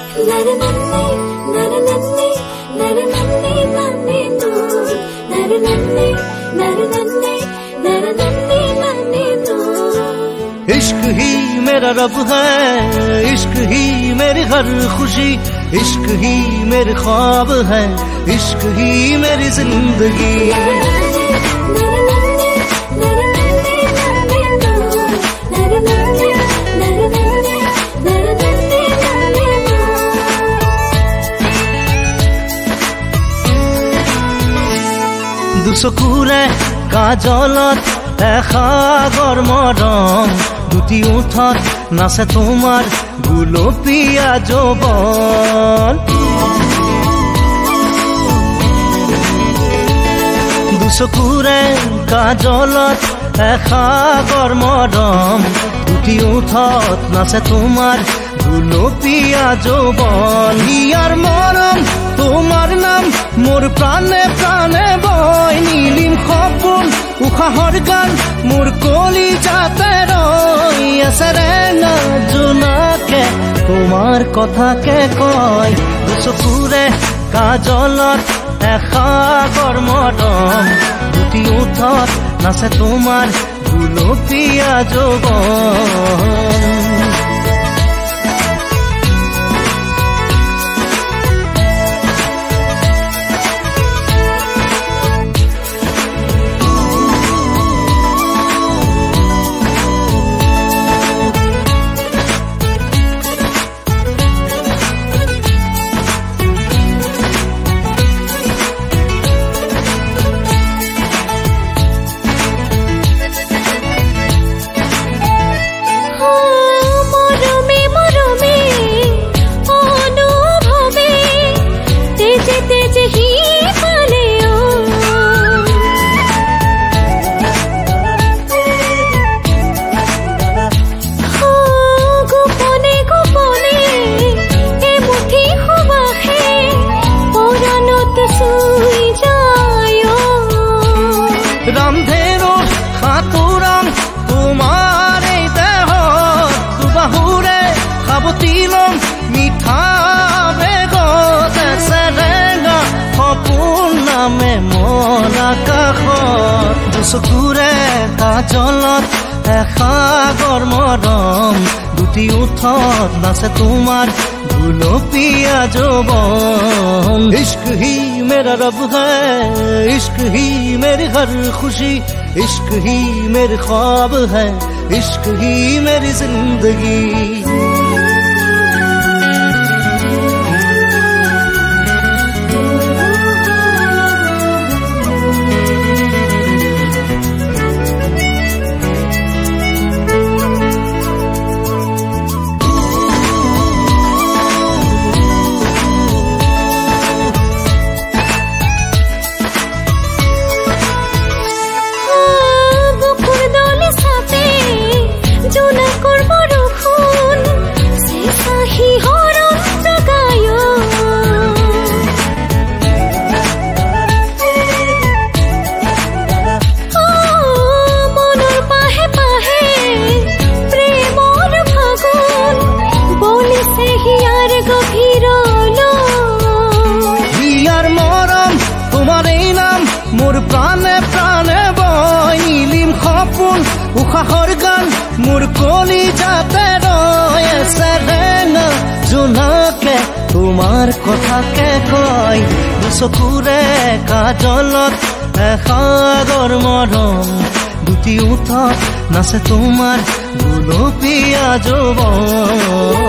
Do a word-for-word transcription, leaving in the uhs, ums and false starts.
इश्क ही मेरा रब है, इश्क ही मेरी हर खुशी, इश्क ही मेरे ख्वाब है, इश्क ही मेरी जिंदगी। দুচকুৰে কাজলত এসাগৰ মৰম, দুটি ওঠত নাচে তোমাৰ গুলপীয়া যৌৱন। দুচকুৰে কাজলত এসাগৰ মৰম, দুটি ওঠত নাচে তোমাৰ গুলপীয়া যৌৱন। ইয়াৰ মৰম তোমাৰ নাম মোৰ প্ৰাণে প্ৰাণে বয়, নীলিম সপোন উশাহৰ গান মোৰ কলিজাতে ৰৈ আছে। ৰেঙা জোনাকে তোমাৰ কথাকে কয়, দুচকুৰে কাজলত এসাগৰ মৰম, দুটি ওঠত নাচে তোমাৰ গুলপীয়া যৌৱন। ৰামধেনু সাঁতোৰাম তোমাৰ এই দেহ, দুবাহুৰে সাৱটি লম মিঠা বেগত। ৰেঙা সপোন নামে মন আকাশত, দুচকুৰে কাজলত এসাগৰ মৰম, দুটি ওঠত নাচে তোমাৰ গুলপীয়া যৌৱন। इश्क ही मेरा रब है, इश्क ही मेरी हर खुशी, इश्क ही मेरे ख्वाब है, इश्क ही मेरी जिंदगी। মোৰ প্ৰাণে প্ৰাণে বয়, নীলিম সপোন উশাহৰ গান মোৰ কলিজাতে ৰৈ আছে। ৰেঙা জোনাকে তোমাৰ কথাকে কয়, দুচকুৰে কাজলত এসাগৰ মৰম, দুটি ওঠত নাচে তোমাৰ গুলপীয়া যৌৱন।